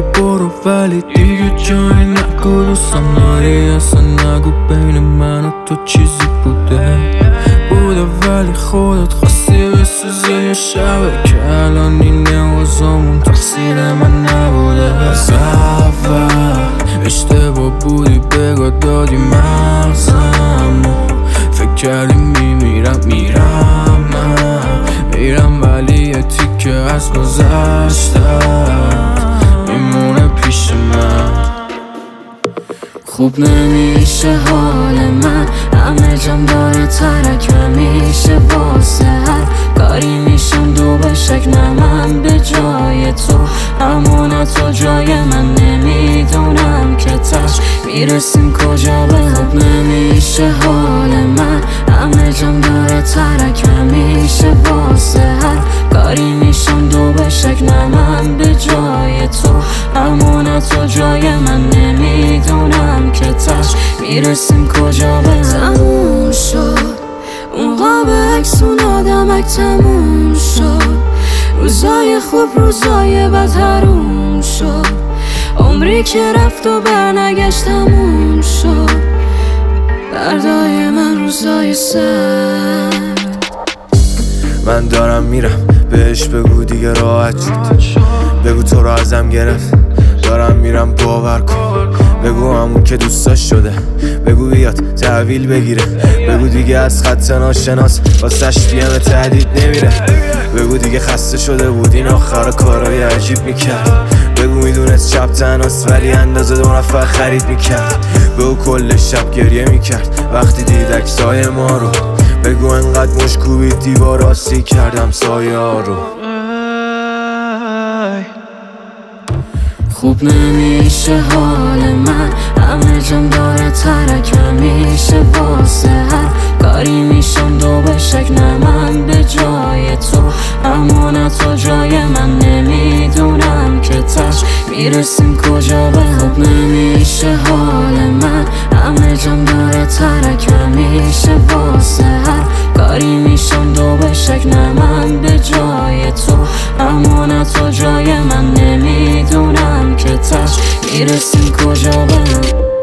برو ولی دیگه جایی نگو دوستم داری اصلا نگو بین من و تو چیزی بوده ولی خودت خواستی بسوزی یه شبه که الان این نوازامون تقصیر من نبوده از اول اشتباه بودی بگاه دادی مغزمو فکر کردی میمیرم ولی یه تیکه از گذشتم میمونه پیش من خوب نمیشه حال من همه جام داره ترک میشه واسه هر کاری میشم دو به شک نه من به جای تو همون تو جای من نمیدونم که تش میرسیم کجا به خوب نمیشه حال من همه جام داره ترک میشه واسه هر کاری میشم دو به شک نه من به جای تو همون تو جای من نمیدونم که تش میرسیم کجا به تموم شد اون قاب عکس اون آدمک تموم شد روزای خوب روزای بد حروم شد عمری که رفت و برنگشت تموم شد بردای من روزای سرد من دارم میرم بهش بگو دیگه راحت شد بگو تو رو ازم گرفت دارم میرم باور کن بگو همون که دوستاش شده بگو بیاد تحویل بگیره بگو دیگه از خط ناشناس واسش پیام تهدید نمیره بگو دیگه خسته شده بود این آخر کارای عجیب میکرد بگو میدونست شب تنهاست ولی اندازه 2 نفر خرید میکرد بگو کل شب گریه میکرد وقتی دید عکسای ما رو بگو انقدر مشکوبید دیوار آسی کردم سایه ها رو خوب نمیشه حال من همه جام داره ترک میشه واسه هر کاری میشم دو به شک نه من به جای تو همون تو جای من نمیدونم که تش میرسیم کجا به خوب نمیشه حال من همه جام داره ترک میشه واسه هر کاری میشم دو به شک نه من به جای تو همون تو جای من نمیدونم که تش میرسیم کجا به